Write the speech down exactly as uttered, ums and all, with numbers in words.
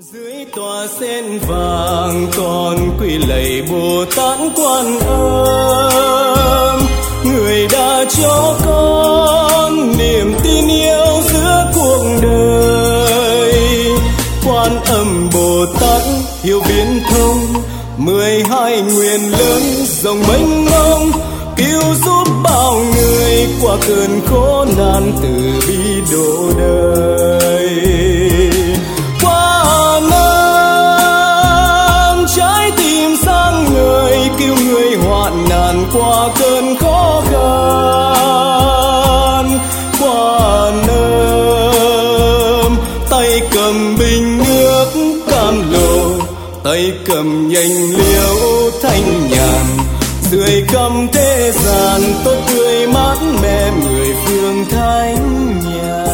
Dưới tòa sen vàng con quỳ lạy Bồ Tát Quan Âm, người đã cho con niềm tin yêu giữa cuộc đời. Quan Âm Bồ Tát hiểu biến thông, mười hai nguyện lớn rộng mênh mông, cứu giúp bao người qua cơn khổ nạn, từ bi độ đời. Quan Âm trái tim sáng ngời, cứu người hoạn nạn qua cơn khó khăn. Quan Âm tay cầm bình nước cam lồ, tay cầm nhành liễu thanh nhàn, dưới khắp thế gian tốt tươi mát mẻ mười phương thánh nhà.